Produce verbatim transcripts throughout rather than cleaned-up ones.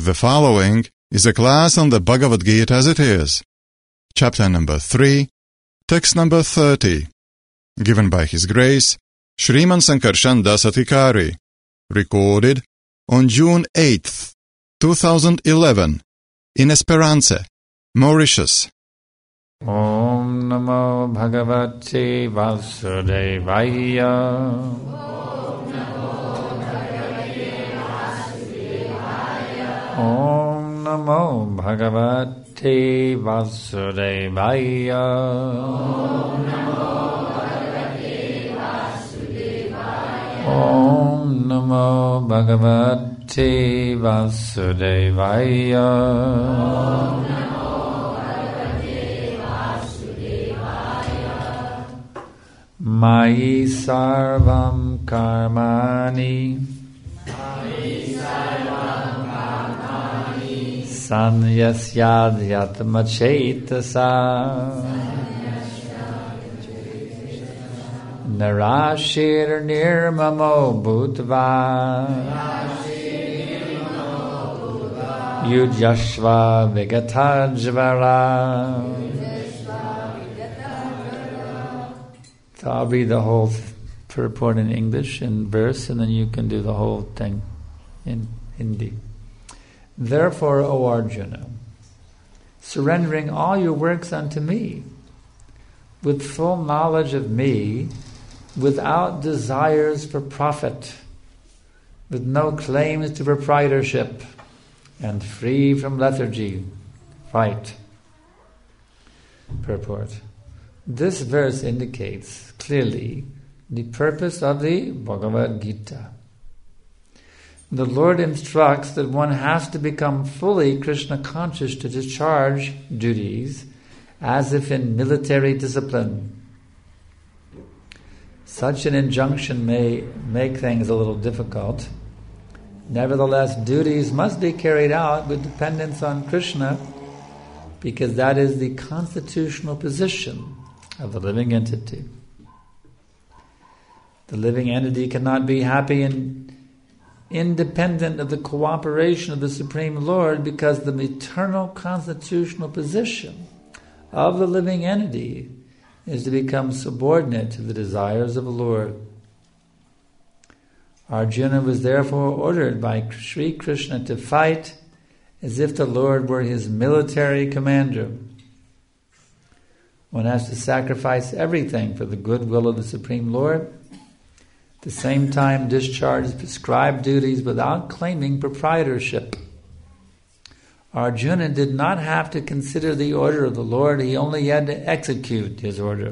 The following is a class on the Bhagavad Gita as it is, chapter number three, text number thirty, given by His Grace, Shriman Sankarshan Das Adhikari, recorded on June eighth, two thousand eleven, in Esperance, Mauritius. Om Namo Bhagavate Vasudevaya. Om Namo Bhagavate Vasudevaya. Om Namo Bhagavate Vasudevaya. Mayi sarvam karmani sanyasyadhyatma chetasa narashir nirmamo bhutva yujashva vigatajvara. So I'll read the whole purport in English in verse, and then you can do the whole thing in Hindi. Therefore, O Arjuna, surrendering all your works unto me, with full knowledge of me, without desires for profit, with no claims to proprietorship, and free from lethargy, fight. Purport. This verse indicates clearly the purpose of the Bhagavad Gita. The Lord instructs that one has to become fully Krishna conscious to discharge duties as if in military discipline. Such an injunction may make things a little difficult. Nevertheless, duties must be carried out with dependence on Krishna, because that is the constitutional position of the living entity. The living entity cannot be happy and independent of the cooperation of the Supreme Lord, because the eternal constitutional position of the living entity is to become subordinate to the desires of the Lord. Arjuna was therefore ordered by Sri Krishna to fight as if the Lord were his military commander. One has to sacrifice everything for the goodwill of the Supreme Lord, at the same time discharge prescribed duties without claiming proprietorship. Arjuna did not have to consider the order of the Lord, he only had to execute his order.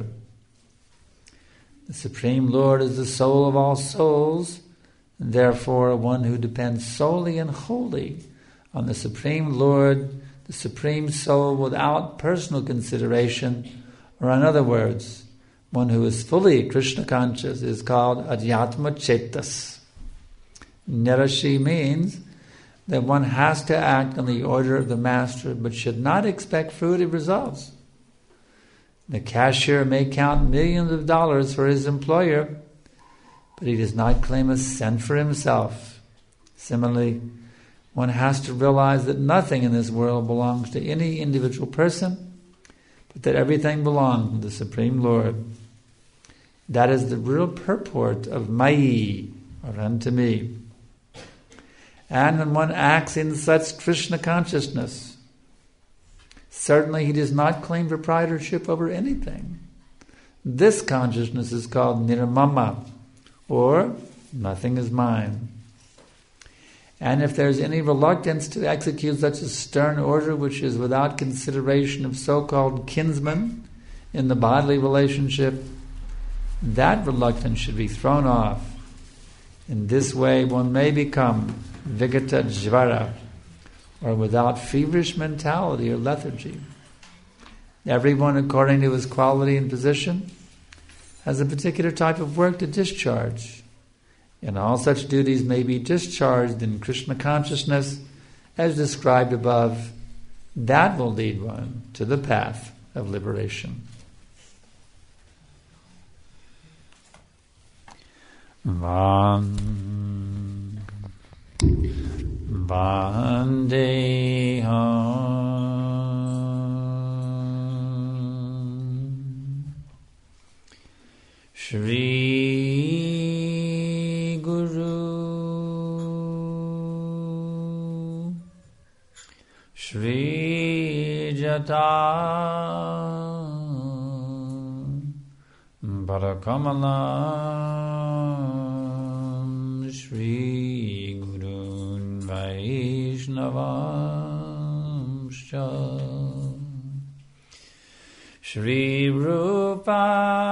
The Supreme Lord is the soul of all souls, and therefore one who depends solely and wholly on the Supreme Lord, the Supreme Soul, without personal consideration, or in other words, one who is fully Krishna conscious, is called Adhyatma Chetas. Nirashi means that one has to act on the order of the master, but should not expect fruitive results. The cashier may count millions of dollars for his employer, but he does not claim a cent for himself. Similarly, one has to realize that nothing in this world belongs to any individual person, but that everything belongs to the Supreme Lord. That is the real purport of Mayi, or unto me. And when one acts in such Krishna consciousness, certainly he does not claim proprietorship over anything. This consciousness is called nirmama, or nothing is mine. And if there is any reluctance to execute such a stern order which is without consideration of so-called kinsmen in the bodily relationship, that reluctance should be thrown off. In this way one may become vigata jvara, or without feverish mentality or lethargy. Everyone, according to his quality and position, has a particular type of work to discharge. And all such duties may be discharged in Krishna consciousness as described above. That will lead one to the path of liberation. Vam Vandeham Shri Guru Shri Jata Parakamalam Shri Gurun Vaishnavam Shri Rupa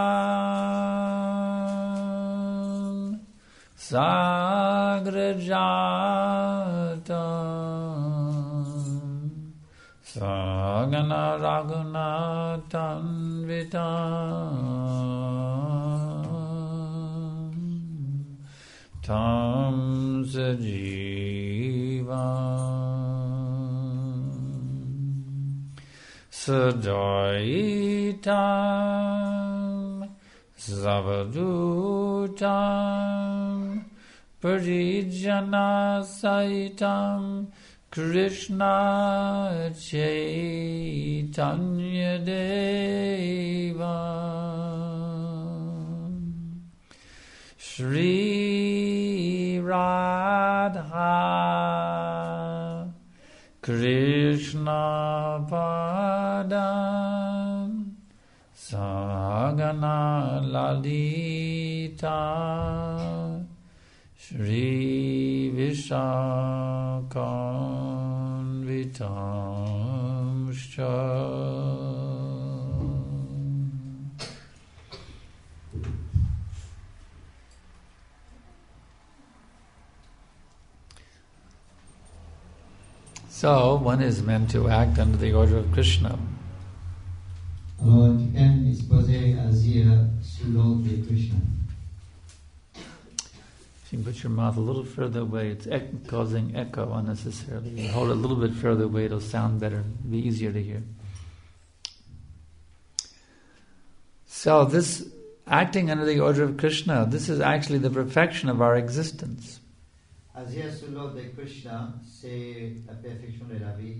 Sagrajatam Sagana Raghunathan Vitam Tam Sajivam Sadaitam Zavadutam Parijana Saitam Krishna Chaitanya Deva Shri Radha Krishna Padam Sagana Lalita Shri Vishakanvitam Shah. So, one is meant to act under the order of Krishna. Alors, tu es disposé à agir sous l'ordre de Krishna. If you can put your mouth a little further away, it's ec- causing echo unnecessarily. You hold it a little bit further away, it'll sound better, it'll be easier to hear. So, this acting under the order of Krishna, this is actually the perfection of our existence. Agir sous l'ordre de Krishna, c'est la perfection de la vie.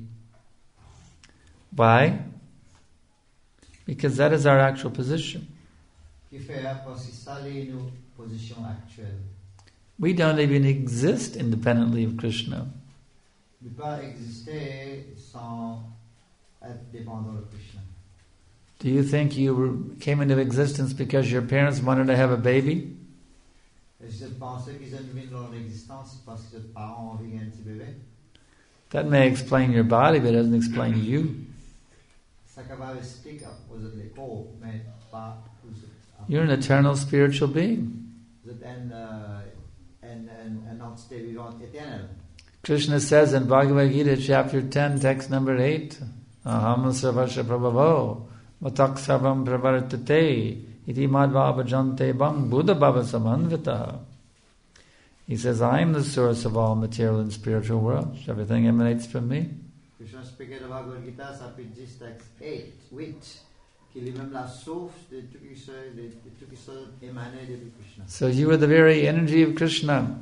Why? Because that is our actual position. Qui fait parce que ça est nos positions actuelles. We don't even exist independently of Krishna. Ne pas exister sans être dépendant de Krishna. Do you think you were, came into existence because your parents wanted to have a baby? Est-ce que tu penses qu'ils ont mis dans l'existence parce que tes parents ont envie d'un petit bébé? That may explain your body, but it doesn't explain you. Ça capable d'expliquer aux autres les corps, mais pas aux autres. You're an eternal spiritual being. Vous êtes une, euh, une, une, une entité vivante éternelle. Krishna says in Bhagavad Gita, chapter ten, text number eight, Aham sarvasya prabhavo, vatak sarvam pravartate, iti madhva bhajante bham buddha bhava samanvita. He says, I am the source of all material and spiritual worlds. Everything emanates from me. Krishna expliquait dans Bhagavad Gita, chapitre dix, texte huit, qu'il est même la source de tout qui se, de, de tout qui se émanait de Krishna. So you are the very energy of Krishna.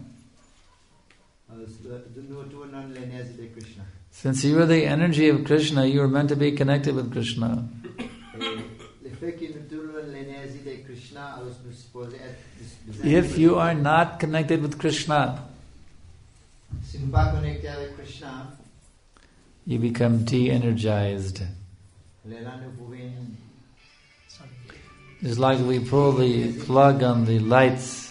Since you are the energy of Krishna, you are meant to be connected with Krishna. If you are not connected with Krishna, you become de-energized. It's like we pull the plug on the lights.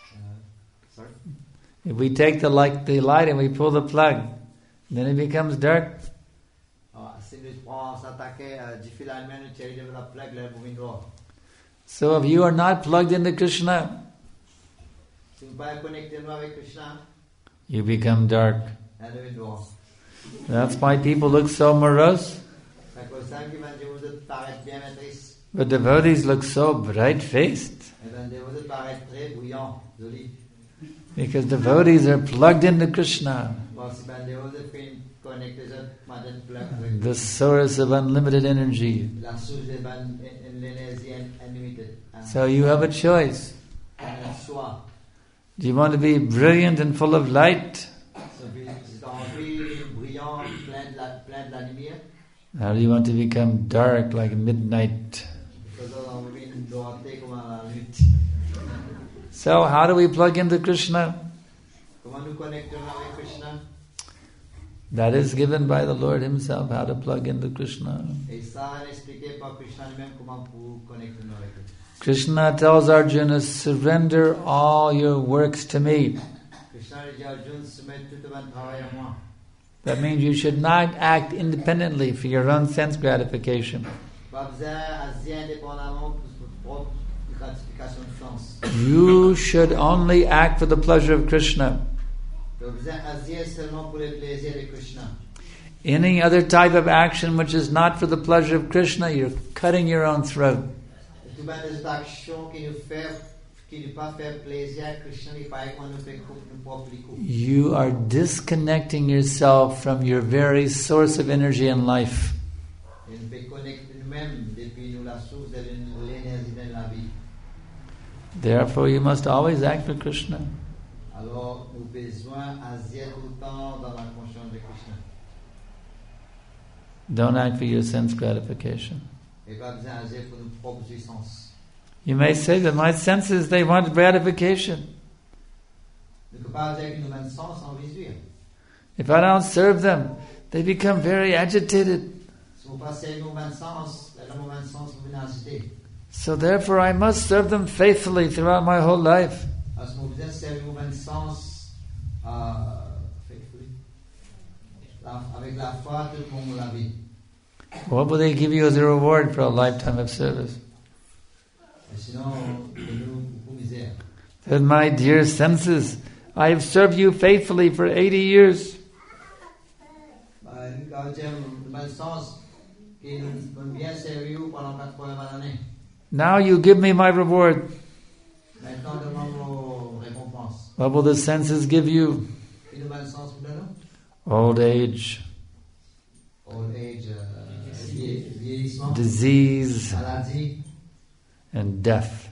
If we take the light, the light and we pull the plug, then it becomes dark. So if you are not plugged into Krishna, you become dark. That's why people look so morose. But devotees look so bright-faced. Because devotees are plugged into Krishna, the source of unlimited energy. So you have a choice. Do you want to be brilliant and full of light? devenir brillant, plein de la, plein de la lumière? How do you want to become dark like midnight? So how do we plug into Krishna? That is given by the Lord Himself, how to plug into Krishna. Krishna tells Arjuna, surrender all your works to me. That means you should not act independently for your own sense gratification. You should only act for the pleasure of Krishna. Any other type of action which is not for the pleasure of Krishna, you're cutting your own throat. You are disconnecting yourself from your very source of energy and life. Therefore, you must always act for Krishna. Don't act for your sense gratification. You may say that my senses, they want gratification. If I don't serve them, they become very agitated. So therefore I must serve them faithfully throughout my whole life. What will they give you as a reward for a lifetime of service? Then, my dear senses, I have served you faithfully for eighty years. Now you give me my reward. What will the senses give you? Old age, Old age, uh, disease, and death.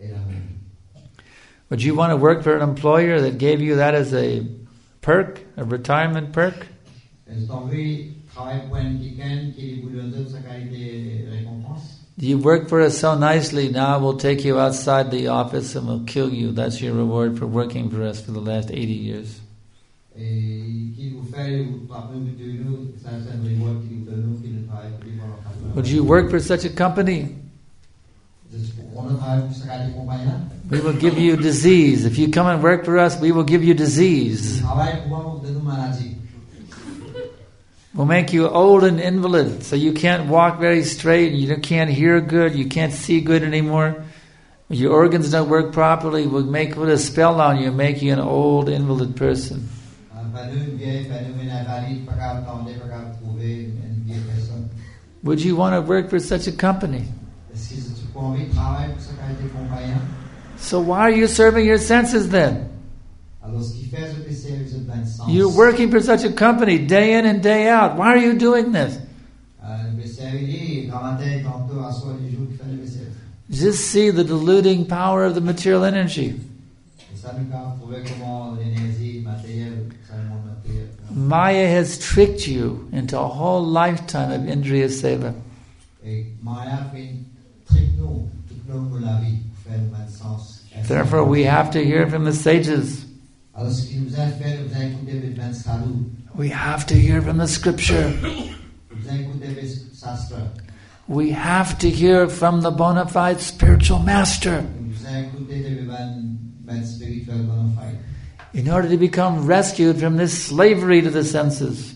Would you want to work for an employer that gave you that as a perk, a retirement perk? Do you work for us so nicely, now we'll take you outside the office and we'll kill you. That's your reward for working for us for the last eighty years. Would you work for such a company? We will give you disease. If you come and work for us, we will give you disease. We'll make you old and invalid, so you can't walk very straight, you can't hear good, you can't see good anymore. Your organs don't work properly. We'll make put a spell on you, make you an old invalid person. Would you want to work for such a company? So why are you serving your senses then? You're working for such a company day in and day out. Why are you doing this? Just see the deluding power of the material energy. Maya has tricked you into a whole lifetime of Indriya Seva. Therefore we have to hear from the sages. We have to hear from the scripture. We have to hear from the bona fide spiritual master. In order to become rescued from this slavery to the senses.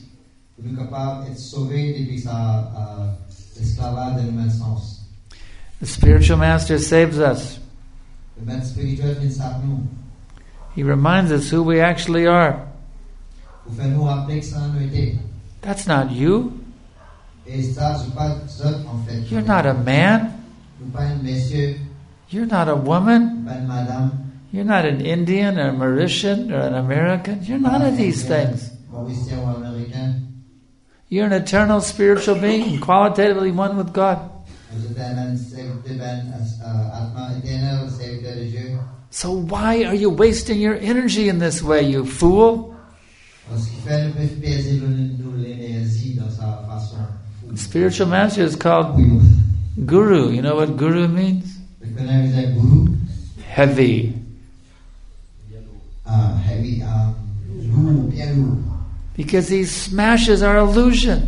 The spiritual master saves us. He reminds us who we actually are. That's not you. You're not a man. You're not a woman. You're not an Indian or a Mauritian or an American. You're none of these things. You're an eternal spiritual being, qualitatively one with God. So why are you wasting your energy in this way, you fool? Spiritual master is called Guru. You know what Guru means? Heavy. Uh, heavy. Um, because he smashes our illusion.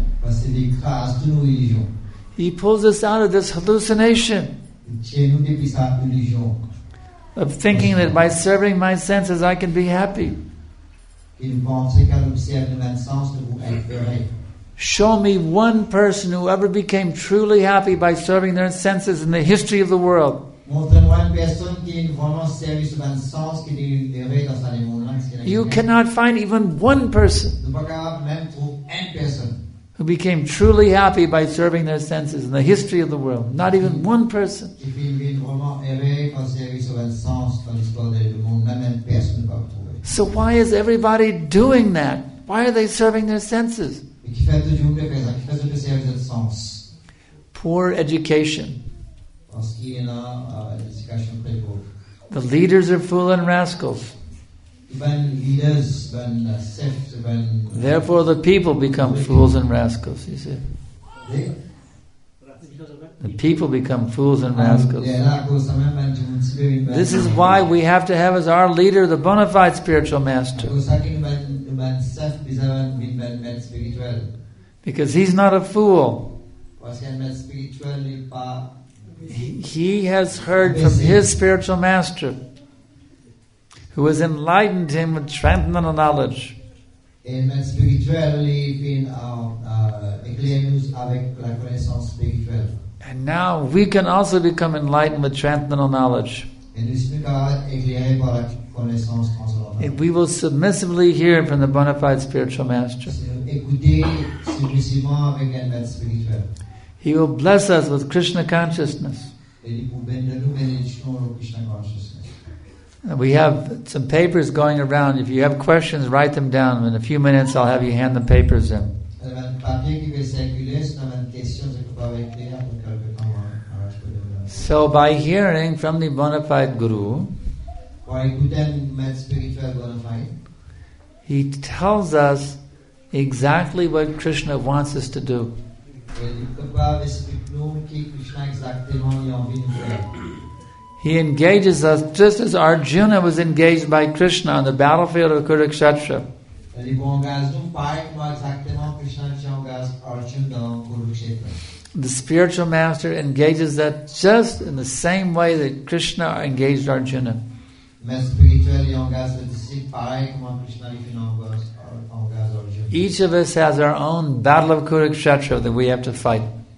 He pulls us out of this hallucination of thinking that by serving my senses I can be happy. Show me one person who ever became truly happy by serving their senses in the history of the world. You cannot find even one person who became truly happy by serving their senses in the history of the world. Not even one person. So why is everybody doing that? Why are they serving their senses? Poor education. The leaders are fools and rascals. Therefore the people become fools and rascals, you see. The people become fools and rascals. This is why we have to have as our leader the bona fide spiritual master. Because he's not a fool. He, he has heard from his spiritual master, who has enlightened him with transcendental knowledge. And now we can also become enlightened with transcendental knowledge. If we will submissively hear from the bona fide spiritual master, he will bless us with Krishna consciousness. We have some papers going around. If you have questions, write them down. In a few minutes, I'll have you hand the papers in. So by hearing from the bona fide Guru, he tells us exactly what Krishna wants us to do. He engages us just as Arjuna was engaged by Krishna on the battlefield of Kurukshetra. The spiritual master engages that just in the same way that Krishna engaged Arjuna. Each of us has our own battle of Kurukshetra that we have to fight.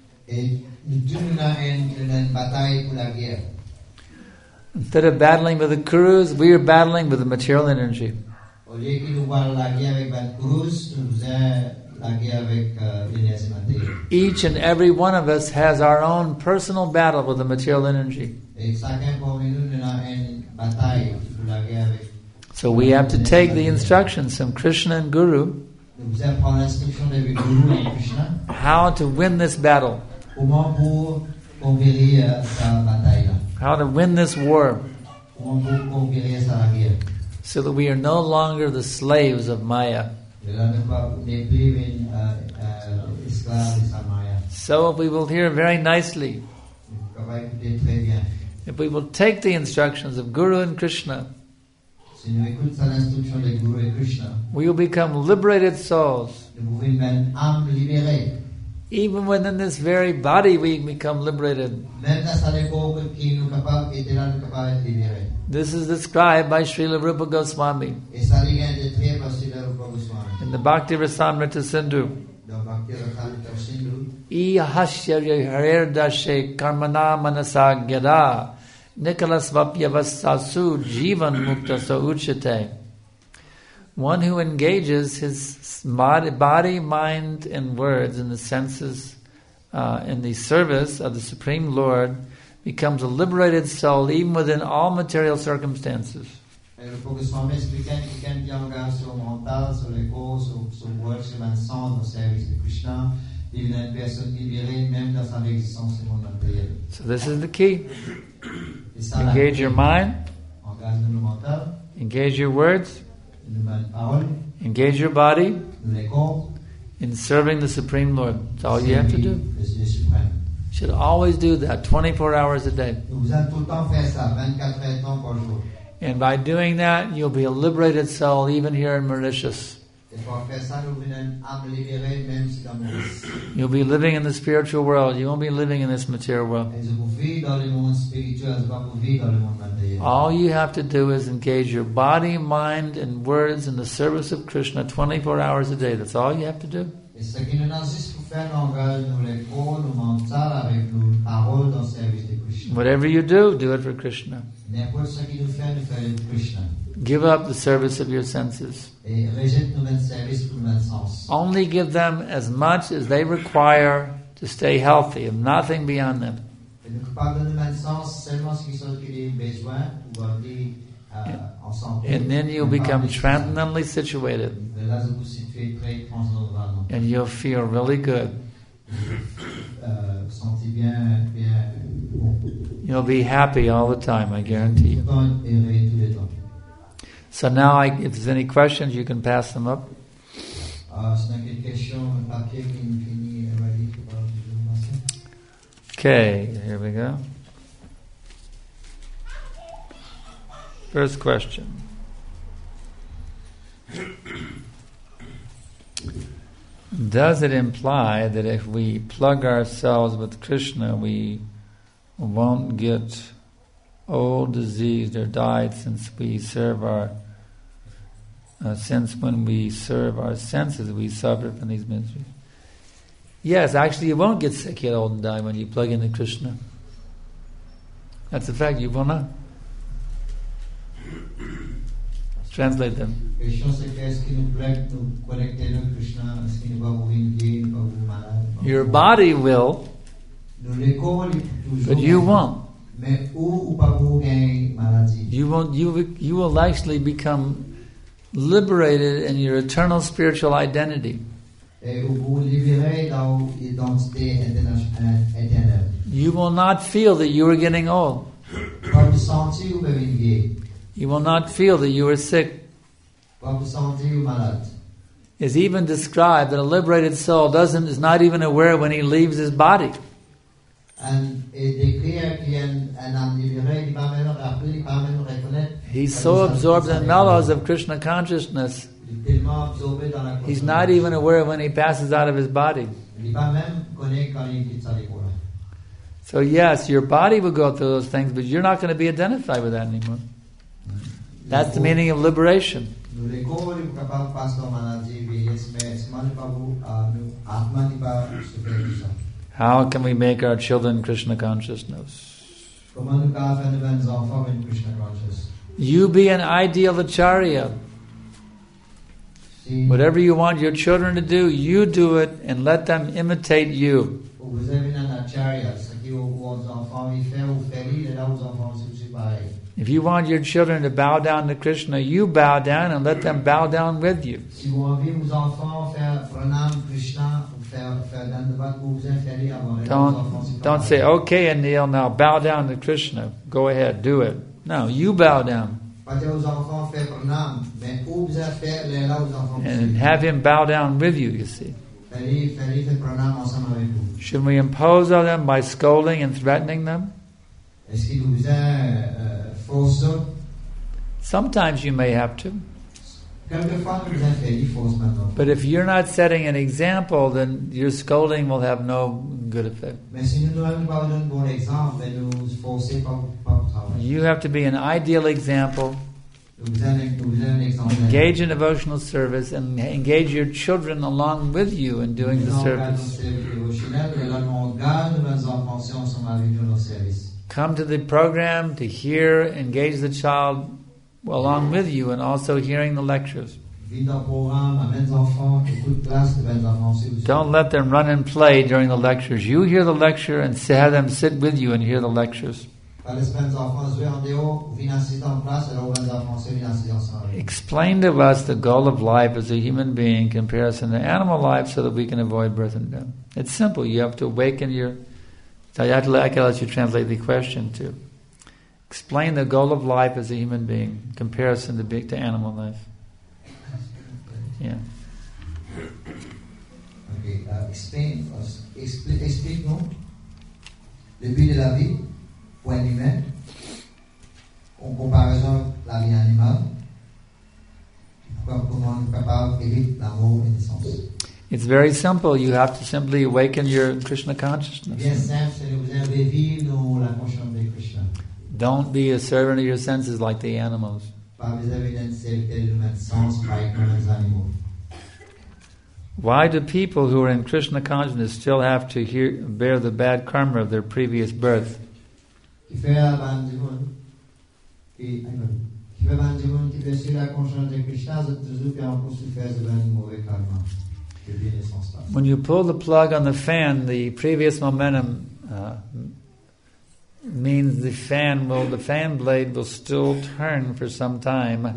Instead of battling with the Kurus, we are battling with the material energy. Each and every one of us has our own personal battle with the material energy. So we have to take the instructions from Krishna and Guru how to win this battle, how to win this war, so that we are no longer the slaves of Maya. So if we will hear very nicely, if we will take the instructions of Guru and Krishna, we will become liberated souls. Even within this very body we become liberated. This is described by Srila Rupa Goswami in the Bhakti Rasamrita Sindhu. Ihasya harer dashe karmana manasa gyada Nicholas Vapyavasasu Jivan Mukta Sauchate. One who engages his body, mind, and words in the senses, uh, in the service of the Supreme Lord, becomes a liberated soul even within all material circumstances. So this is the key. Engage your mind, engage your words, nous bonnes paroles, Engage your body nous les corps, in serving the Supreme Lord. That's all you have to do. le Dieu suprême. You should always do that, twenty-four hours a day. Nous vous allons tout le temps faire ça, vingt-quatre heures de temps par jour. And by doing that, you'll be a liberated soul even here in Mauritius. Et pour faire ça, nous venons âme libérée, même si dans Maurice. You'll be living in the spiritual world. You won't be living in this material world. Et vous vivez dans le monde spirituel, c'est pas pour vivre dans le monde matériel. All you have to do is engage your body, mind, and words in the service of Krishna twenty-four hours a day. That's all you have to do. Et ce qui nous a juste pour faire l'engagement, nous les corps, nous mental avec nos paroles dans le service de Krishna. Whatever you do, do it for Krishna. N'importe ce qui nous fait, nous faisons pour Krishna. Give up the service of your senses. Et rejette nos services pour nos sens. Only give them as much as they require to stay healthy, and nothing beyond them. Et nous parlons de nos sens seulement ce qui sont les besoins pour garder en santé. And then you'll become transcendently situated, Et là, vous vous situez très transcendantalement. and you'll feel really good. Euh, sentez bien, bien bon. You'll be happy all the time, I guarantee you. Content et heureux tous les temps. So now, I, if there's any questions, you can pass them up. Ah, c'est une question, un papier qui finit, Evalie, qui parle du jour matin. Okay, here we go. First question. Does it imply that if we plug ourselves with Krishna, we won't get old, diseased, or died since we serve our uh, since when we serve our senses, we suffer from these miseries? Yes, actually you won't get sick, get old and die when you plug into Krishna. That's a fact, you will not. Translate them. Your body will, but you won't. You won't. You you will actually become liberated in your eternal spiritual identity. You will not feel that you are getting old. You will not feel that you are sick. It's even described that a liberated soul doesn't is not even aware when he leaves his body. He's so absorbed in the mellows of Krishna consciousness, he's not even aware when he passes out of his body. So yes, your body will go through those things, but you're not going to be identified with that anymore. That's the meaning of liberation. How can we make our children Krishna consciousness? You be an ideal acharya. Whatever you want your children to do, you do it and let them imitate you. If you want your children to bow down to Krishna, you bow down and let them bow down with you. Don't, don't say, okay, Anil, now bow down to Krishna. Go ahead, do it. No, you bow down. And have him bow down with you, you see. Should we impose on them by scolding and threatening them? Sometimes you may have to. But if you're not setting an example, then your scolding will have no good effect. You have to be an ideal example. Engage in devotional service and engage your children along with you in doing the service. Come to the program to hear, engage the child along with you, and also hearing the lectures. Don't let them run and play during the lectures. You hear the lecture and have them sit with you and hear the lectures. Explain to us the goal of life as a human being in comparison to animal life so that we can avoid birth and death. It's simple. You have to awaken your... I can let you translate the question too. Explain the goal of life as a human being in comparison to, big, to animal life. Yeah. Okay, uh, explain, uh, expli- explique-nous le but de la vie pour un humain en comparaison avec la vie animale. Pourquoi, comment on est capable d'éviter l'amour et l'essence. It's very simple. You have to simply awaken your Krishna Bien consciousness. simple, c'est de vous revivre nous la conscience de Krishna. Don't be a servant of your senses like the animals. Pas besoin d'être serviteur de notre sens, pareil comme les animaux. Why do people who are in Krishna consciousness still have to hear, bear the bad karma of their previous birth? Qui fait la bande du monde, qui qui fait bande du monde, qui fait sur la conscience de Krishna, c'est toujours bien pour se faire de mauvais karma. When you pull the plug on the fan, the previous momentum uh, means the fan will, the fan blade will still turn for some time.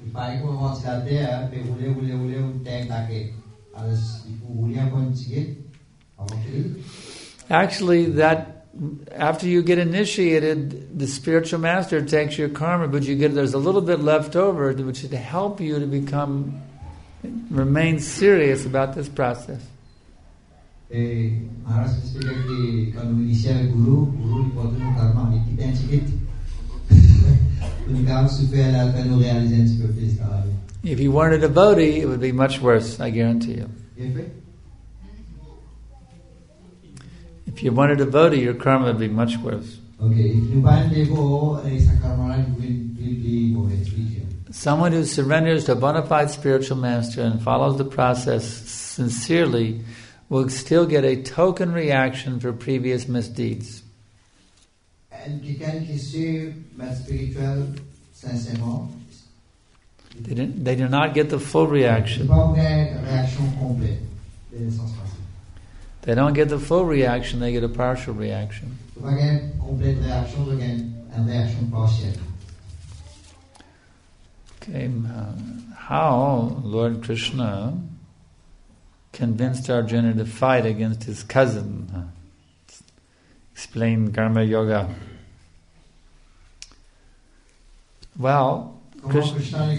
Actually, that after you get initiated, the spiritual master takes your karma, but you get there's a little bit left over, which should help you to become. Remain serious about this process. Et Maharaj explica que quando inicia o guru, o guru lhe bota no karma, e que tem chiquito. O carro super a pena realizar esse que eu fiz na vida. If you weren't a devotee, it would be much worse, I guarantee you. If you weren't a devotee, your karma would be much worse. Okay, if you weren't a devotee, essa karma will be worse. Someone who surrenders to a bona fide spiritual master and follows the process sincerely will still get a token reaction for previous misdeeds. And quelqu'un qui suit ma spirituel sincèrement, they, didn't, they do not get the full reaction. They don't get the full reaction, they get a partial reaction. Okay, how Lord Krishna convinced Arjuna to fight against his cousin. Explain Karma Yoga. Well, Krishna,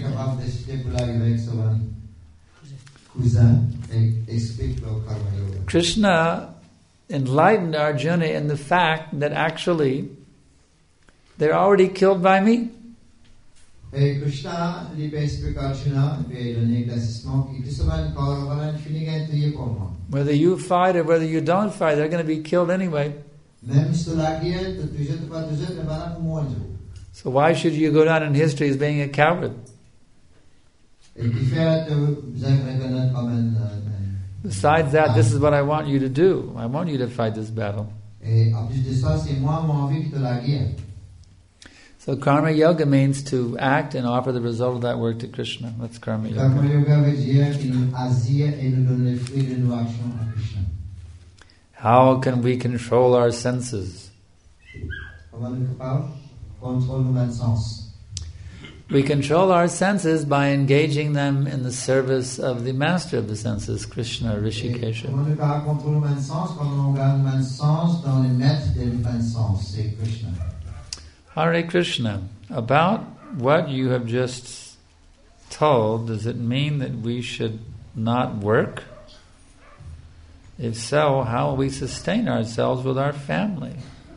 Krishna enlightened Arjuna in the fact that actually they're already killed by me. Et Krishna lui explique à Arjuna, lui donner l'éclaircissement qui tout simplement quand on finit de pour moi. Whether you fight or whether you don't fight, they're going to be killed anyway. Même si la guerre, tu jettes pas tu jettes, va pour moi. So why should you go down in history as being a coward? Et qui fait que vous êtes reconnaître comme un. Besides that, this is what I want you to do. I want you to fight this battle. Et en plus de ça, c'est moi mon envie de la guerre. So karma yoga means to act and offer the result of that work to Krishna. That's karma yoga. Karma yoga veut dire qu'il nous agit et nous donne les fruits de nos actions à Krishna. How can we control our senses? Comment nous capables contrôler nos sens? We control our senses by engaging them in the service of the master of the senses, Krishna, Rishikesha. Comment nous capables contrôler nos sens quand on garde nos sens dans les maîtres de nos sens, c'est Krishna. Hare Krishna, about what you have just told, does it mean that we should not work? If so, how will we sustain ourselves with our family?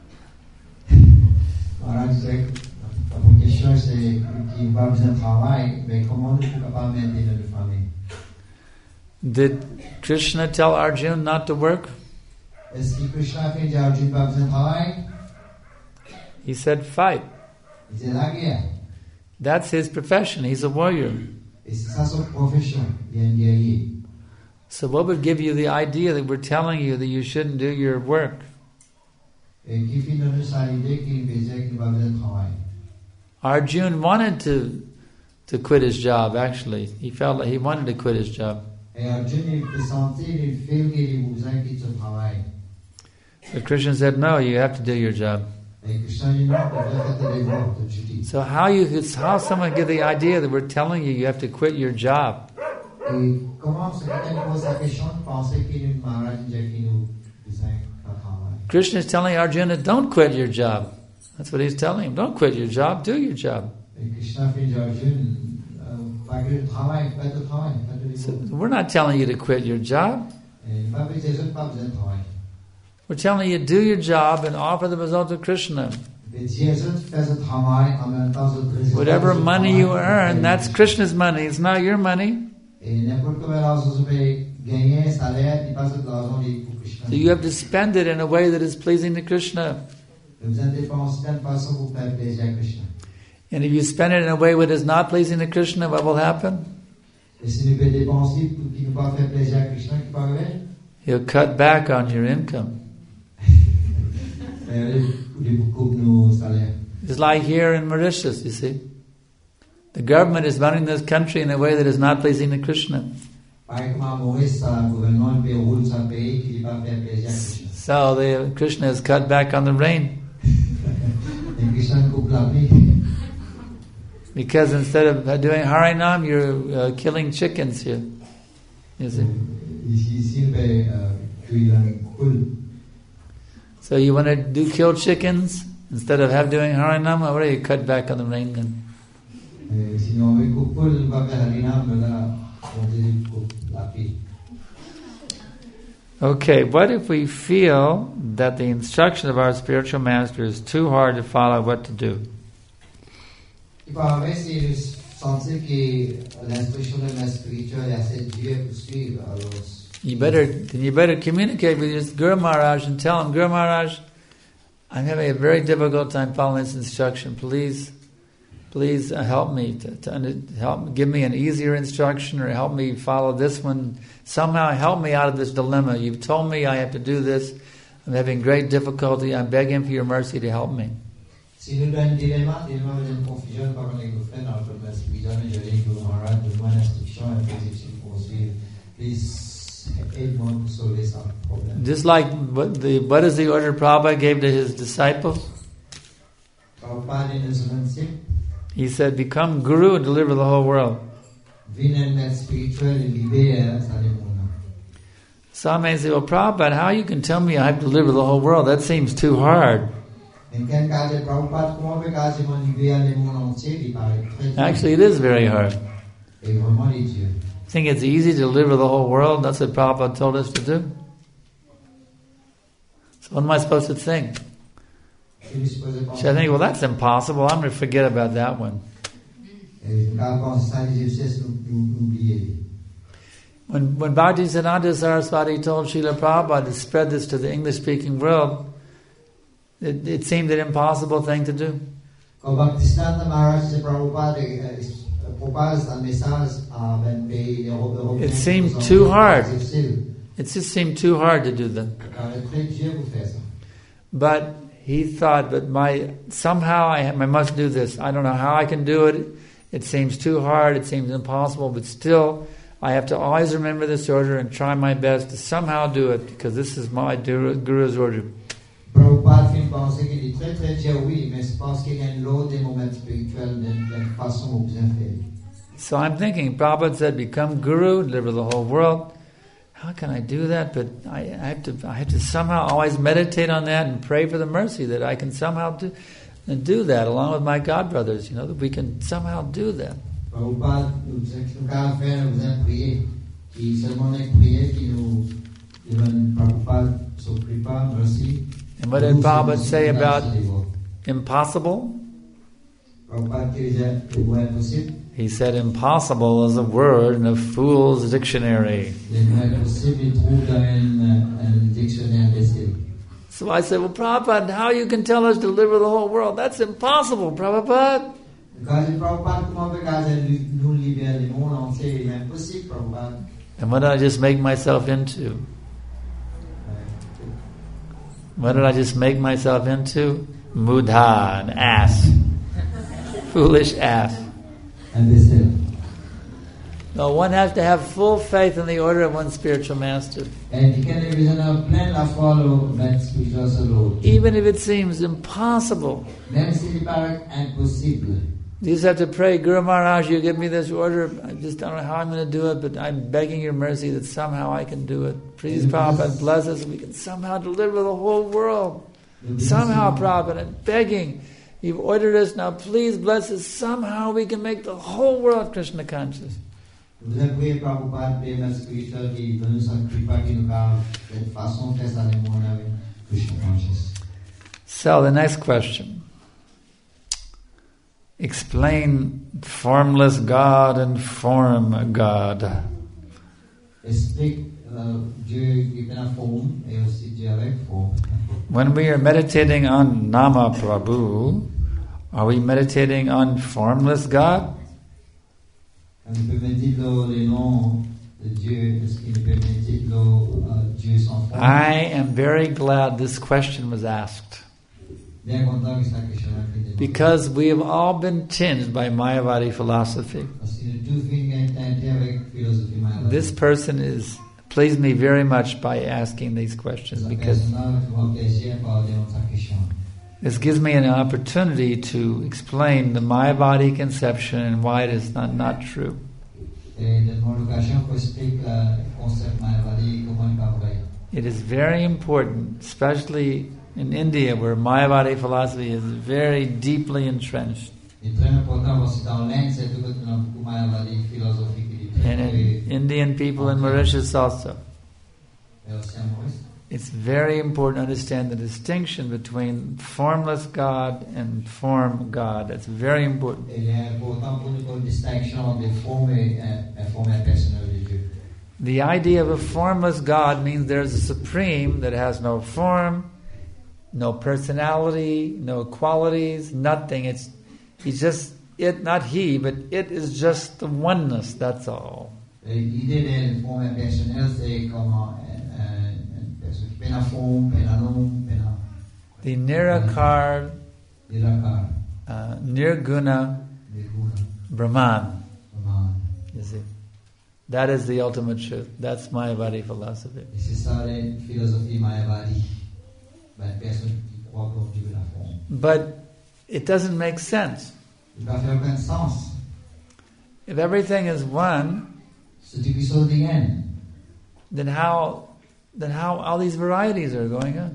Did Krishna tell Arjuna not to work? He said fight. That's his profession. He's a warrior. So what would give you the idea that we're telling you that you shouldn't do your work? Arjuna wanted to to quit his job, actually. He felt like he wanted to quit his job. But Krishna said, no, you have to do your job. So how you could, how someone get the idea that we're telling you you have to quit your job? Krishna is telling Arjuna, don't quit your job. That's what he's telling him. Don't quit your job, do your job. So we're not telling you to quit your job. We're telling you to do your job and offer the result to Krishna. Whatever money you earn, that's Krishna's money. It's not your money. So you have to spend it in a way that is pleasing to Krishna. And if you spend it in a way that is not pleasing to Krishna, what will happen? He'll cut back on your income. It's like here in Mauritius, you see. The government is running this country in a way that is not pleasing to Krishna. So the Krishna has cut back on the rain. Because instead of doing Harinam, you're uh, killing chickens here. You see. So you want to do kill chickens instead of have doing Harinam? What do you cut back on the rain then? Okay, what if we feel that the instruction of our spiritual master is too hard to follow? What to do? You better, you better communicate with your Guru Maharaj and tell him, Guru Maharaj, I'm having a very difficult time following this instruction. Please, please uh, help me to, to under, help give me an easier instruction, or help me follow this one. Somehow help me out of this dilemma. You've told me I have to do this. I'm having great difficulty. I'm begging for your mercy to help me. Si nous donne un dilemma, dilemma ou une confusion, par contre, nous faisons notre place, puis j'en ai joli, Guru Maharaj, donne-moi une instruction, un position pour suivre. Please, aide-moi pour solver ce problème. Just like what the what is the order Prabhupada gave to his disciples? Prabhupada in his mention. He said, become guru and deliver the whole world. Some may say, well, Prabhupada, how you can tell me I have to deliver the whole world? That seems too hard. Actually, it is very hard. Think it's easy to deliver the whole world? That's what Prabhupada told us to do. So what am I supposed to think? Should I think, well, that's impossible. I'm going to forget about that one. When when Bhaktisiddhanta Saraswati told Srila Prabhupada to spread this to the English-speaking world, it, it seemed an impossible thing to do. It seemed too hard. It just seemed too hard to do that. But he thought, but my somehow I, I must do this. I don't know how I can do it. It seems too hard. It seems impossible. But still, I have to always remember this order and try my best to somehow do it, because this is my Guru's order. So I'm thinking, Prabhupada said, become Guru, deliver the whole world. How can I do that? But I, I have to I have to somehow always meditate on that and pray for the mercy that I can somehow do, and do that along with my godbrothers, you know, that we can somehow do that. And what did Prabhupada say about impossible? He said impossible is a word in a fool's dictionary. So I said, well, Prabhupada, how you can tell us to deliver the whole world? That's impossible, Prabhupada. And what did I just make myself into? What did I just make myself into? Mudha, an ass. Foolish ass. No, one has to have full faith in the order of one's spiritual master. Even if it seems impossible. You just have to pray, Guru Maharaj, you give me this order. I just don't know how I'm going to do it, but I'm begging your mercy that somehow I can do it. Please, Prabhupada, bless us. We can somehow deliver the whole world. Somehow, Prabhupada, I'm begging. You've ordered us, now please bless us. Somehow we can make the whole world Krishna conscious. Vous avez prié Prabhupada, prié Maître spirituel qui donne sa kripa qui nous garde de façon très alimentaire avec Krishna consciousness. So the next question. Explain formless God and form God. Explique euh, Dieu qui est en forme et aussi Dieu avec forme. When we are meditating on Nama Prabhu, are we meditating on formless God? Quand on peut méditer le nom de Dieu, est-ce qu'il peut méditer le Dieu sans forme? I am very glad this question was asked. Bien content que cette question a été demandée. Because we have all been tinged by Mayavadi philosophy. Parce que nous tous sommes teintés avec philosophie mayavadi. This person is pleased me very much by asking these questions, because this gives me an opportunity to explain the Mayavadi conception and why it is not, not true. It is very important, especially in India, where Mayavadi philosophy is very deeply entrenched. And in Indian people in Mauritius also. It's very important to understand the distinction between formless God and form God. That's very important. The idea of a formless God means there's a supreme that has no form, no personality, no qualities, nothing. It's he's just it, not he, but it is just the oneness. That's all. L'idée d'une forme impersonnelle, c'est comme une personne qui peine à forme, peine à nom, peine à... The Nirakar, Nirakar, uh, Nirguna, Nirguna, Brahman. Brahman. You see, that is the ultimate truth. That's Mayavadi philosophy. Et c'est ça la philosophie Mayavadi. Ben, personne qui croit qu'au Dieu de la forme. But it doesn't make sense. Il ne fait aucun sens. If everything is one, then how then how all these varieties are going on?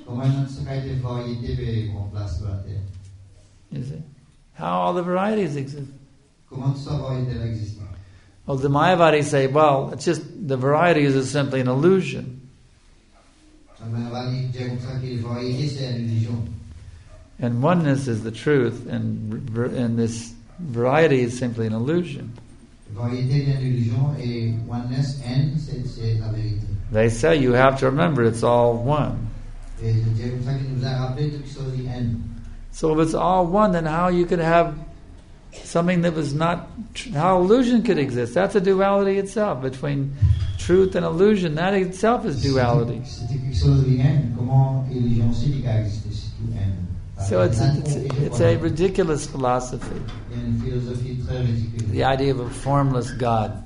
You see? How all the varieties exist? Well, the Mayavadis say, well, it's just the varieties is simply an illusion. And oneness is the truth, and and this variety is simply an illusion. They say you have to remember it's all one. So if it's all one, then how you could have something that was not, how illusion could exist? That's a duality itself, between truth and illusion. That itself is duality. So it's a, it's, it's a ridiculous philosophy. The idea of a formless God.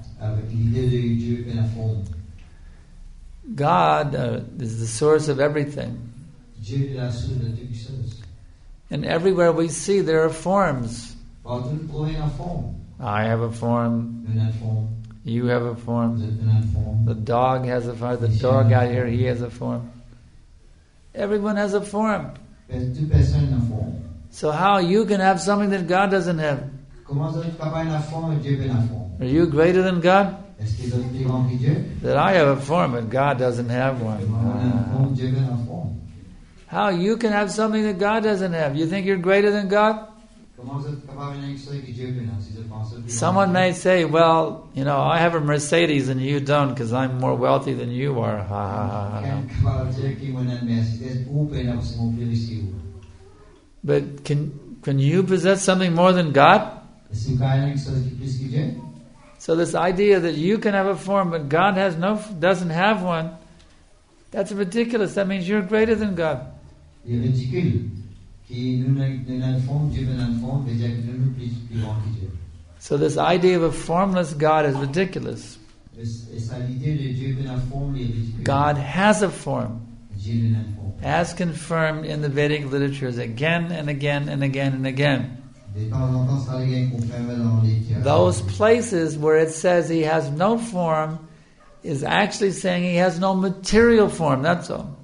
God uh, is the source of everything. And everywhere we see there are forms. I have a form. You have a form. The dog has a form. The dog out here, he has a form. Everyone has a form. So how you can have something that God doesn't have? Are you greater than God? That I have a form but God doesn't have one. Uh, how you can have something that God doesn't have? You think you're greater than God? Someone may say, well, you know, I have a Mercedes and you don't because I'm more wealthy than you are. Ha, ha, ha, ha. But can can you possess something more than God? So this idea that you can have a form but God has no, doesn't have one, that's ridiculous. That means you're greater than God. So this idea of a formless God is ridiculous. God has a form, as confirmed in the Vedic literatures again and again and again and again. Those places where it says he has no form is actually saying he has no material form, that's all.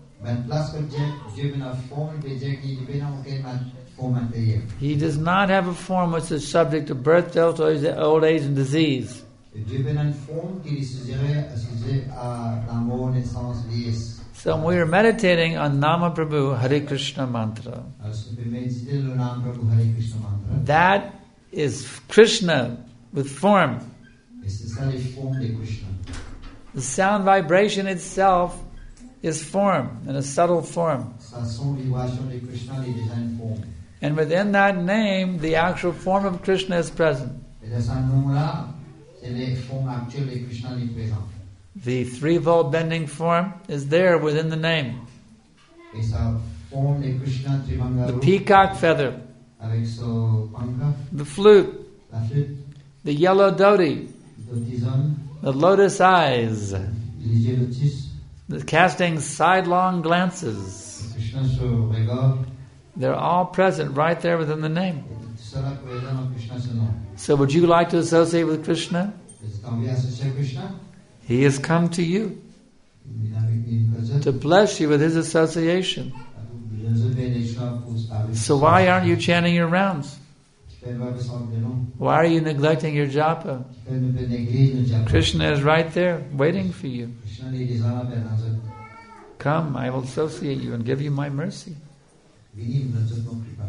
He does not have a form which is subject to birth, death, old age and disease. Différentes formes qui suggèrent associées à l'amour, naissance, vieillesse. So when we were meditating on Nama Prabhu Hare Krishna mantra, Alors, si on peut méditer le nom Prabhu Hare Krishna mantra, that is Krishna with form. et c'est ça les formes de Krishna. The sound vibration itself is form, in a subtle form. Sa son vibration de Krishna est déjà une forme. And within that name, the actual form of Krishna is present. Et dans ce nom-là, c'est les formes actuelles de Krishna qui sont présentes. The three-volt bending form is there within the name. Et sa forme de Krishna The Trivangaru, peacock feather, avec son panka, the flute, la flûte, the yellow dhoti, le tison, the lotus eyes, les yeux lotus, the casting sidelong glances. Krishna se regarde, They're all present right there within the name. et tout cela présent dans Krishna ce nom. So would you like to associate with Krishna? Est-ce qu'on veut associer à Krishna? He has come to you Il avec une cause, to bless you with his association. les autres bénédictions pour avec. So why aren't you chanting your rounds? Fais voir le sang de nom. Why are you neglecting your japa? Fais ne pas négliger le japa. Krishna is right there waiting for you. Krishna est déjà là dans notre. Come, I will associate you and give you my mercy. Venez dans notre nom plus bas.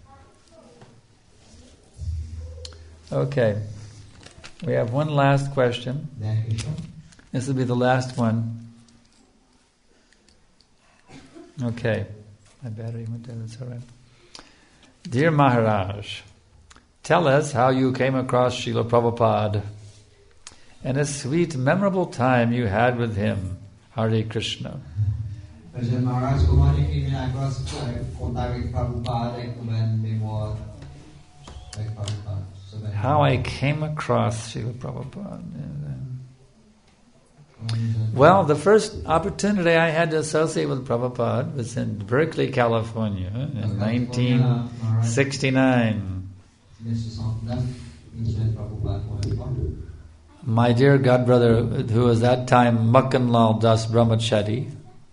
Okay. We have one last question. Dernière question. This will be the last one. Okay. My battery went down, that's all right. Dear Maharaj, tell us how you came across Srila Prabhupada and a sweet, memorable time you had with him. Hare Krishna. Monsieur Maharaj, comment définir la grâce contact avec Prabhupada avec une mémoire avec Prabhupada? How I came across Srila Prabhupada. Well, the first opportunity I had to associate with Prabhupada was in Berkeley, California in nineteen sixty-nine. My dear godbrother, who was at that time Makkanlal Das Brahmachari,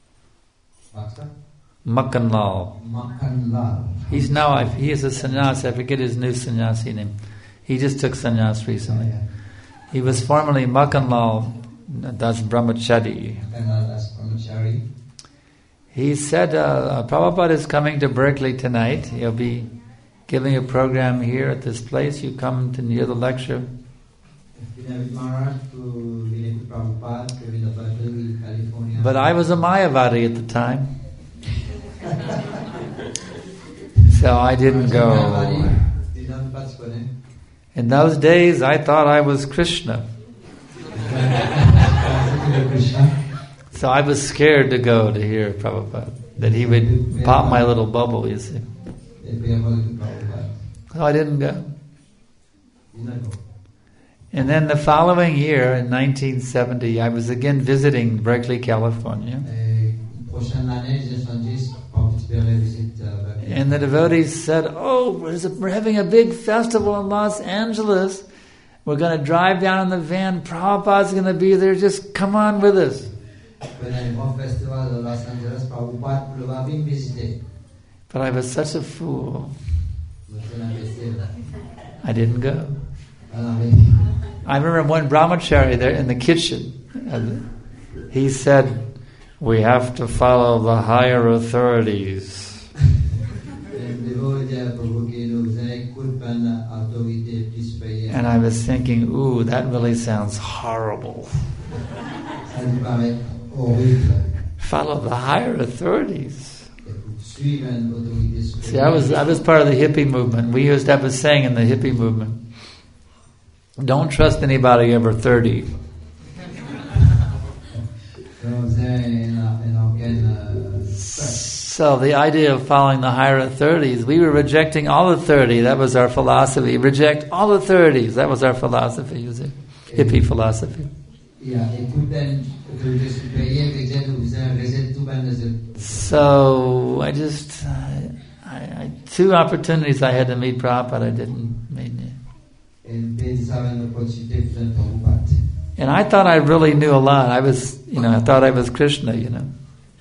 Makkanlal. He's now, he is a sannyasi, I forget his new sannyasi name. He just took sannyas recently. He was formerly Makkanlal Das Brahmachari. He said, uh, Prabhupada is coming to Berkeley tonight. He'll be giving a program here at this place. You come to hear the lecture. But I was a Mayavadi at the time. So I didn't go. In those days, I thought I was Krishna. So I was scared to go to hear Prabhupada, that he would pop my little bubble, you see. So I didn't go. And then the following year, in nineteen seventy, I was again visiting Berkeley, California. And the devotees said, oh, we're having a big festival in Los Angeles. We're going to drive down in the van. Prabhupada's going to be there. Just come on with us. But I was such a fool. I didn't go. I remember one brahmachari there in the kitchen. He said, we have to follow the higher authorities. And I was thinking, ooh, that really sounds horrible. Follow the higher authorities. See, I was I was part of the hippie movement. We used to have a saying in the hippie movement: don't trust anybody over thirty. So the idea of following the higher authorities, we were rejecting all authority. That was our philosophy. Reject all authorities. That was our philosophy, you see. Hippie philosophy. So I just, I, I, two opportunities I had to meet Prabhupada, I didn't meet him. And I thought I really knew a lot. I was, you know, I thought I was Krishna, you know.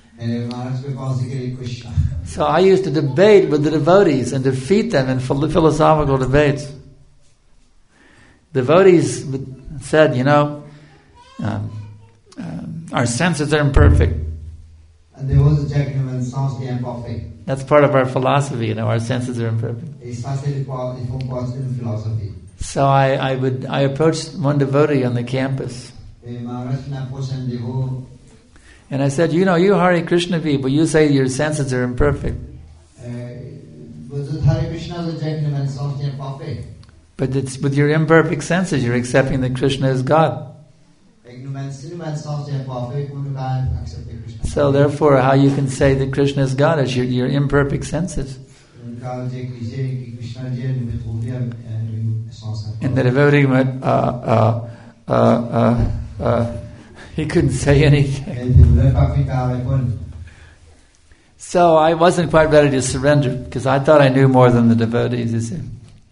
So I used to debate with the devotees and defeat them in philosophical debates. Devotees, said, you know, um, um, our senses are imperfect. And there was a gentleman, sens est imparfait. That's part of our philosophy, you know, our senses are imperfect. Et ça, c'est le part- ils font partie de notre philosophie. So I, I would I approached one devotee on the campus, Et Maharaj n'approche un dévot. and I said, you know, you Hare Krishna people, you say your senses are imperfect, euh, Vous êtes Hare Krishna, le gentleman, sens est imparfait. but it's with your imperfect senses you're accepting that Krishna is God. Et nous mêmes, si nous mêmes sens est imparfait, nous nous allons accepter Krishna. So therefore, how you can say that Krishna is God is your, your imperfect senses. Nous allons dire que j'ai- que Krishna Dieu nous veut trouver un- un- un sens imparfait. And the devotee went, uh, uh, uh, uh, uh, he couldn't say anything. Et il ne voulait pas finir par répondre. So I wasn't quite ready to surrender because I thought I knew more than the devotees, you see.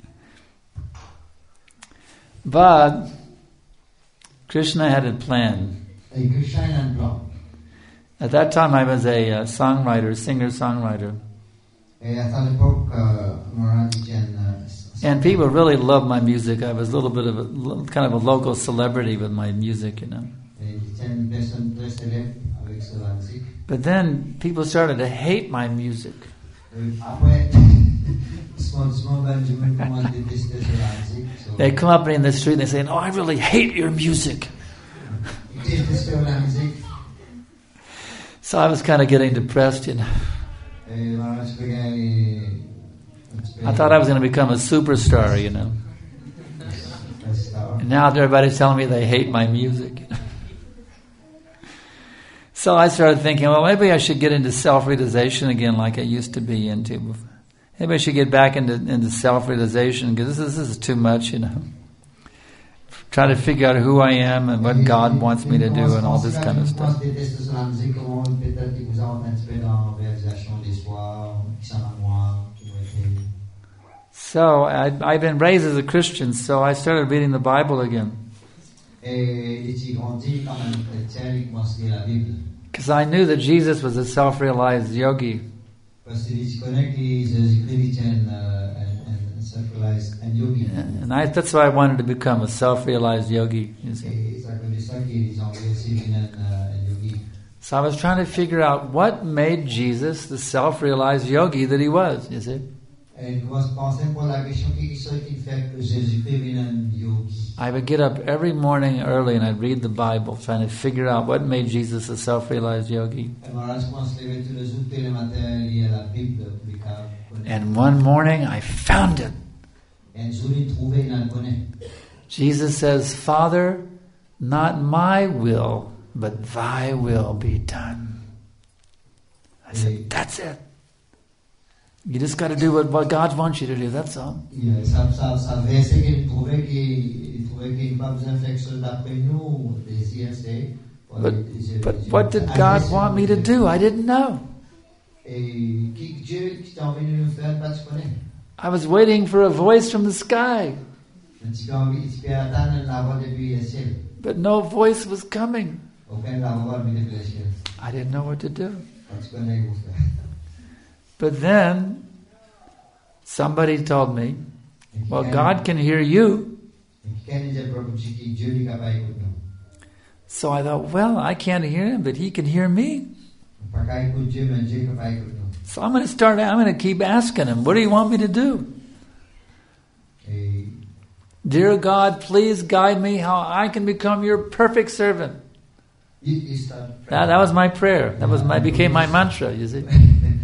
But Krishna had a plan. Et Krishna a un plan. At that time I was a uh, songwriter, singer-songwriter. Et à cette époque, euh, Maharaj dit un, euh, And people really loved my music. I was a little bit of a, kind of a local celebrity with my music, you know. et il était une personne très célèbre avec sa musique. But then people started to hate my music. Et après, doucement, doucement, Benjamin commence à détester sa musique. So, They come up to me in the street and they say, "Oh, I really hate your music." il détestait la musique. So I was kind of getting depressed, you know. Et Maharaj regarde un petit peu I thought I was going to become a superstar, you know. la star. And now everybody's telling me they hate my music. So I started thinking, well, maybe I should get into self-realization again like I used to be into before. Maybe I should get back into, into self-realization because this is, this is too much, you know. Trying to figure out who I am and what God wants me to do and all this kind of stuff. So I, I've been raised as a Christian, so I started reading the Bible again. Because I knew that Jesus was a self-realized yogi. And I, that's why I wanted to become a self-realized yogi. You see. So I was trying to figure out what made Jesus the self-realized yogi that he was, you see. I would get up every morning early and I'd read the Bible, trying to figure out what made Jesus a self-realized yogi. And one morning I found it. Jesus says, "Father, not my will, but thy will be done." I said, that's it. You just got to do what, what God wants you to do, that's all. But, but what did God want me to do? I didn't know. I was waiting for a voice from the sky. But no voice was coming. I didn't know what to do. But then somebody told me, well, God can hear you. So I thought, well, I can't hear him, but he can hear me. So I'm going to start, I'm going to keep asking him, what do you want me to do? Dear God, please guide me how I can become your perfect servant. That, that was my prayer. That was my became my mantra, you see.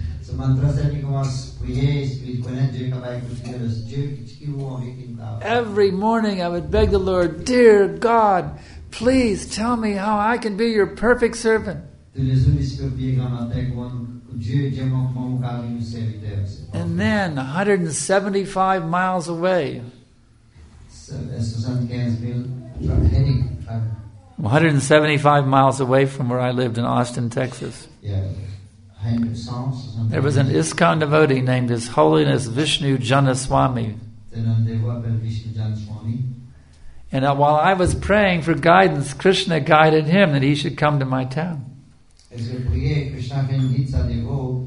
Every morning I would beg the Lord, dear God, please tell me how I can be your perfect servant. And then one hundred seventy-five miles away, one hundred seventy-five miles away from where I lived in Austin, Texas, there was an ISKCON devotee named His Holiness Vishnu Janaswami. And while I was praying for guidance, Krishna guided him that he should come to my town.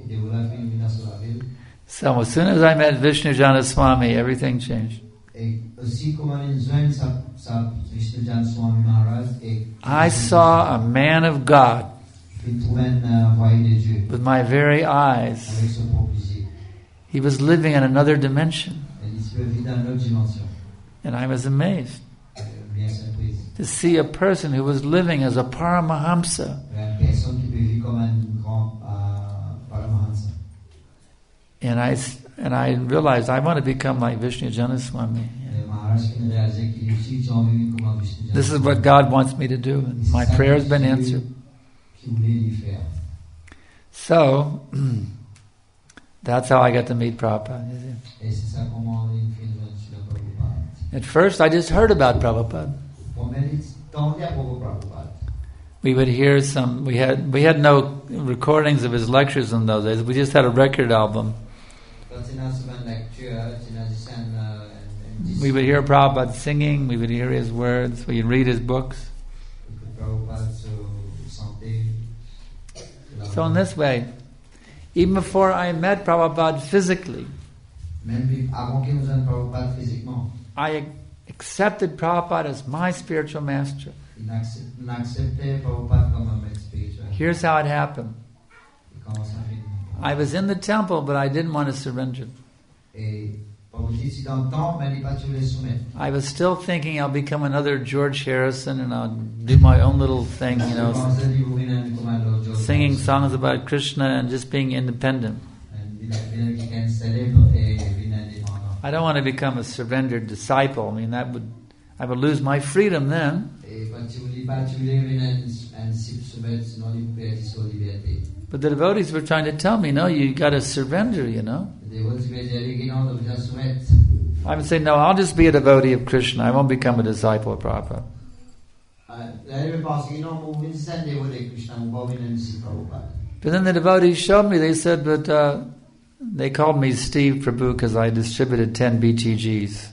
So as soon as I met Vishnu Janaswami, everything changed. aussi comment ils joignent sa, sa Vishnujan Swami Maharaj et I saw a man of God il trouvait un envoyé de Dieu with my very eyes. avec son propre yeux. He was living in another dimension, Et il vit dans une autre dimension. and I was amazed Euh, Bien surprise. to see a person who was living as a Paramahamsa. Une personne qui peut vivre comme un grand euh, Paramahansa. And I, and I realized I want to become like Vishnu Janaswami. Et Maharaj qui réalisait qu'il aussi j'ai envie de comme Vishnujan. This is what God wants me to do, and my prayer has been answered. Qui voulait lui faire. So, that's how I got to meet Prabhupada. you see. Et c'est ça comment on fait une sur le Prabhupada. At first, I just heard about Prabhupada. Pour m'aider, tant bien pour Prabhupada. We would hear some. We had we had no recordings of his lectures in those days. We just had a record album. Quand il y a souvent une lecture, il y a des scènes, euh, un- We would hear Prabhupada singing. We would hear his words. We would read his books. Prabhupada sur santé. So in this way, even before I met Prabhupada physically, Même avant qu'il nous donne Prabhupada physiquement, I accepted Prabhupada as my spiritual master. il accepte- il acceptait Prabhupada comme un maître spirituel. Here's how it happened. Il commence à vivre. I was in the temple, but I didn't want to surrender. Et Prabhupada dit, si dans le temps, mais il n'est pas tu les soumettre. I was still thinking I'll become another George Harrison and I'll do my own little thing, you Il know, commençait à dire, vous venez comme un autre jour. singing songs about Krishna and just being independent. Il vient quelqu'un célèbre et vient indépendant. I don't want to become a surrendered disciple. I mean, that would I would lose my freedom then. Et quand tu voulais pas, tu voulais venir un disciple soumettre, sinon il pouvait être sur liberté. But the devotees were trying to tell me, no, you got to surrender, you know. Des autres, tu vas dire, qui non, tu vas soumettre. I would say, no, I'll just be a devotee of Krishna. I won't become a disciple of Prabhupada. Là, il pense, non, vous venez sans dévoter Krishna, vous pas venir un disciple Prabhupada. But then the devotees showed me, they said, but uh, they called me Steve Prabhu because I distributed ten B T Gs.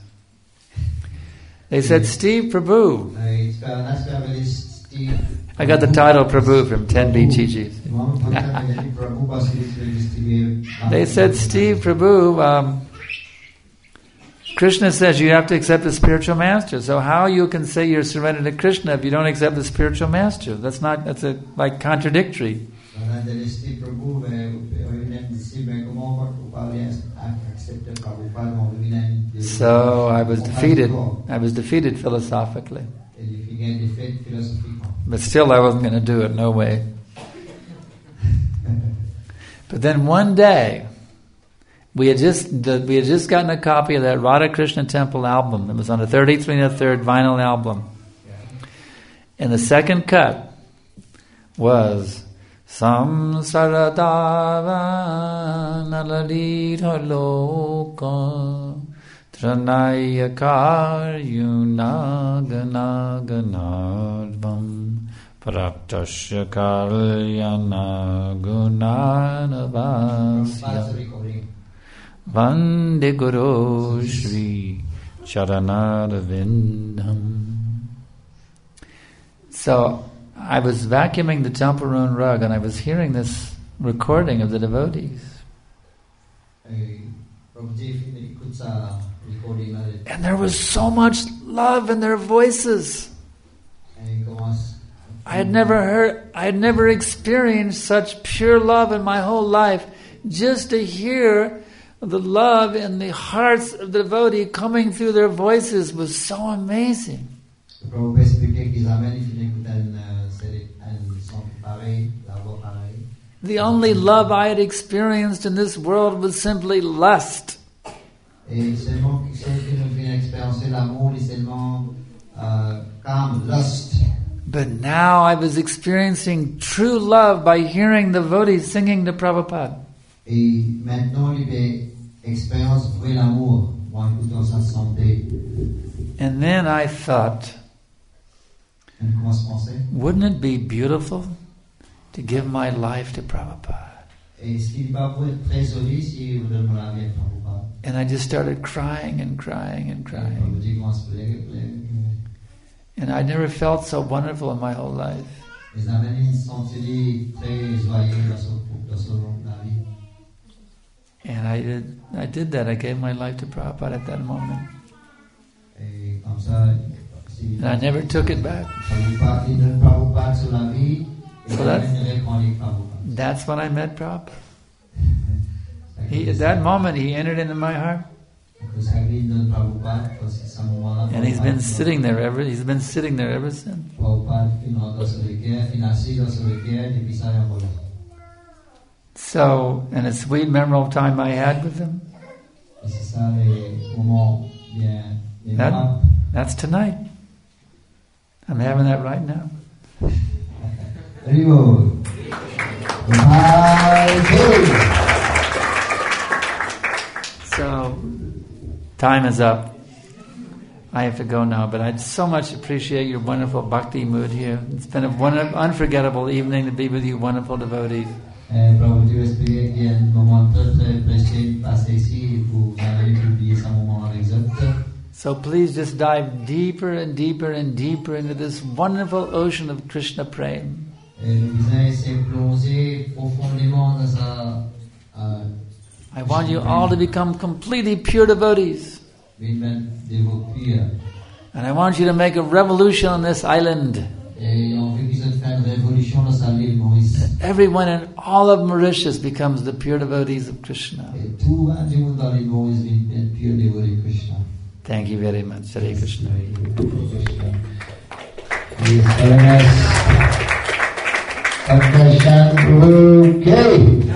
They said, Steve Prabhu. Euh, il se fait un aspect avec Steve. I got the title Prabhu from ten B T Gs. They said, Steve Prabhu, um, Krishna says you have to accept the spiritual master. So how you can say you're surrendered to Krishna if you don't accept the spiritual master? That's not, that's a, like contradictory. So I was defeated. I was defeated philosophically. But still I wasn't going to do it, no way. But then one day, we had just the, we had just gotten a copy of that Radha Krishna Temple album. It was on a thirty-three and a third vinyl album. And the second cut was Samsaradava Nalalita Loka Tranayakar Yunaganaganadvam Praptasya Kalyana Gunanavasya Vande Guru Shri Charanarvindam. So I was vacuuming the temple ruin rug and I was hearing this recording of the devotees. And there was so much love in their voices. I had never heard, I had never experienced such pure love in my whole life. Just to hear the love in the hearts of the devotee coming through their voices was so amazing. The only love I had experienced in this world was simply lust. But now I was experiencing true love by hearing the devotees singing to Prabhupada. And then I thought, wouldn't it be beautiful to give my life to Prabhupada? And I just started crying and crying and crying. And I never felt so wonderful in my whole life. And I did I did that. I gave my life to Prabhupada at that moment. And I never took it back. So that, that's when I met Prabhupada. He, at that moment, he entered into my heart. And he's been sitting there ever. He's been sitting there ever since. So, and a sweet, memorable time I had with him. That, that's tonight. I'm having that right now. So, time is up. I have to go now, but I so much appreciate your wonderful bhakti mood here. It's been a wonderful, unforgettable evening to be with you, wonderful devotees. So please just dive deeper and deeper and deeper into this wonderful ocean of Krishna Prem. I want you all to become completely pure devotees. And I want you to make a revolution on this island. Everyone in all of Mauritius becomes the pure devotees of Krishna. Thank you very much. Hare Krishna. Compassion, okay.